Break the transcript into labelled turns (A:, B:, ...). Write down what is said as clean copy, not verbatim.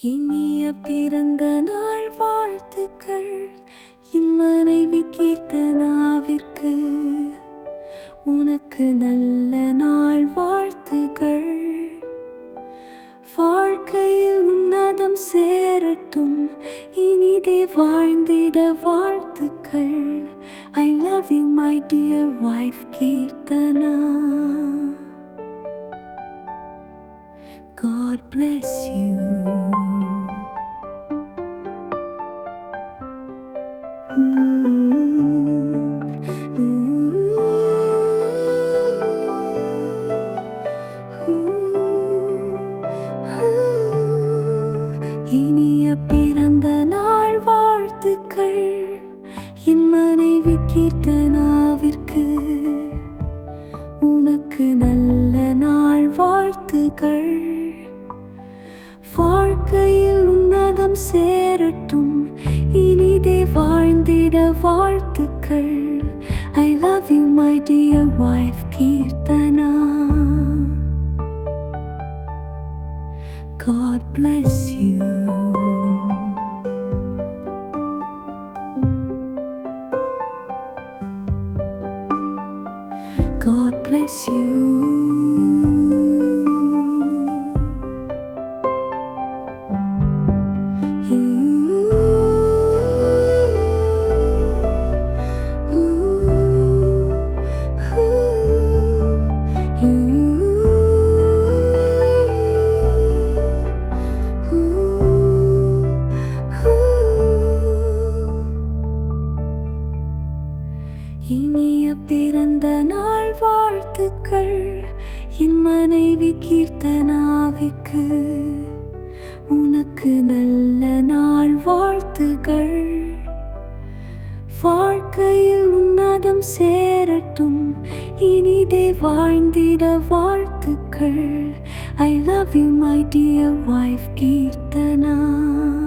A: இனிய பிறந்த நாள் வாழ்த்துக்கள் என் மனைவி கீர்த்தனாவிற்கு. உனக்கு நல்ல நாள் வாழ்த்துக்கள். வாழ்க்கையில் உன்னதம் சேரட்டும், இனிதே வாழ்ந்திட வாழ்த்துக்கள். I love you my dear wife Kirtana. God bless you. இனிய பிறந்த நாள் வாழ்த்துக்கள் என் மனைவி கீர்த்தனாவிற்கு. உனக்கு நல்ல நாள் வாழ்த்துக்கள். வாழ்க்கையில் உன்னதம் சேரட்டும், இனிதே வாழ்ந்திட வாழ்த்துக்கள். I love you my dear wife Kirtana. God bless you. God bless you. இனிய பிறந்த நாள் வாழ்த்துக்கள் என் மனைவி கீர்த்தனாவிற்கு. உனக்கு நல்ல நாள் வாழ்த்துக்கள். வாழ்க்கையில் உன்னதம் சேரட்டும், இனிதே வாழ்ந்திட வாழ்த்துக்கள். I love you my dear wife Kirtana.